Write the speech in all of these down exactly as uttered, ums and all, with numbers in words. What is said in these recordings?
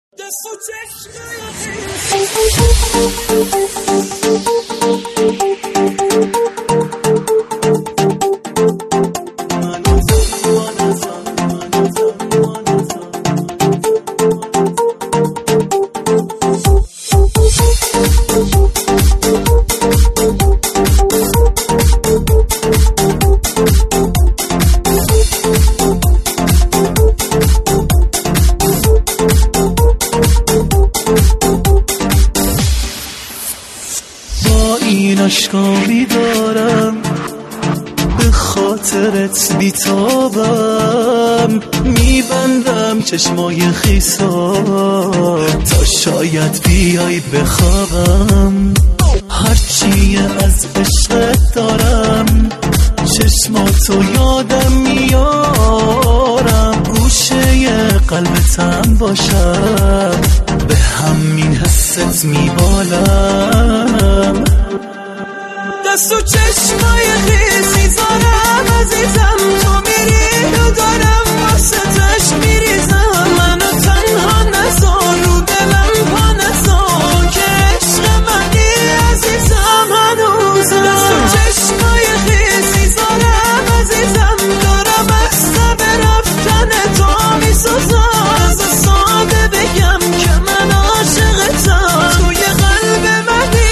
این اشکامی دارم به خاطرت بیتابم، میبندم چشمای خیسا تا شاید بیای بخوابم. هرچی از عشقت دارم چشماتو یادم میارم، گوشه قلبتم باشم به همین حست میبالم. دست و چشمای خیسی زارم عزیزم، تو میری و دارم واسه تش میریزم. منو تنها نذار رو دلم پا نذار که عشق منی عزیزم هنوزم. دست و چشمای خیسی زارم عزیزم، دارم از سب رفتن تو میسازم. از ساده بگم که من عاشقتم، توی قلب منی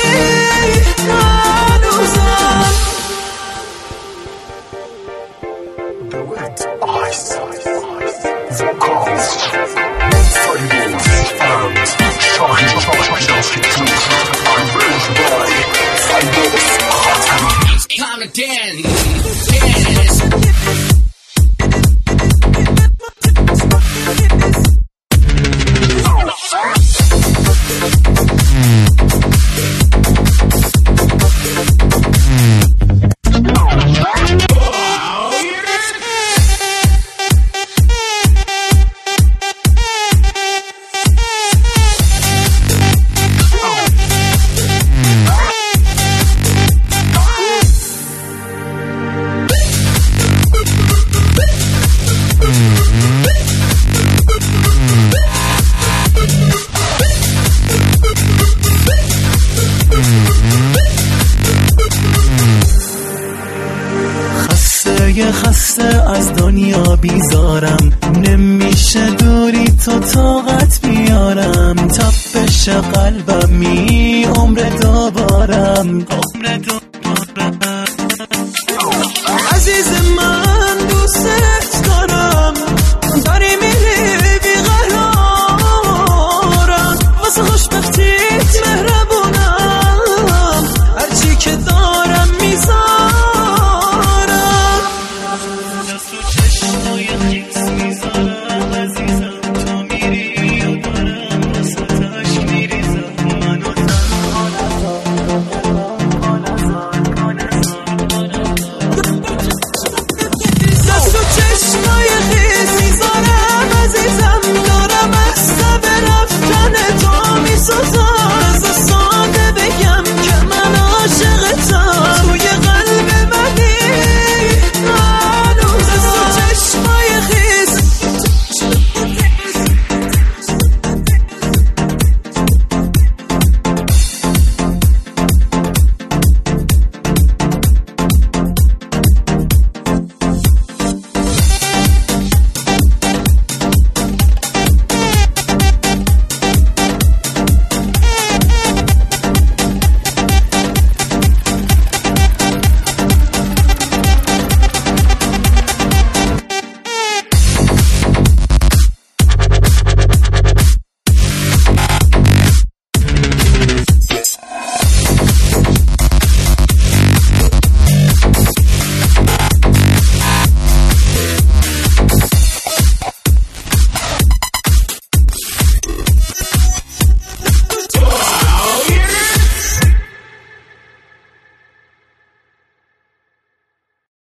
The wet ice, the cold, fables and shocking, shocking truth. I'm raised by fables. It's time to dance, dance. خسته خسته از دنیا بیزارم، نمیشه دوری تو طاقت بیارم. تپش قلبم می عمر دوبارم، عمر دوبارم.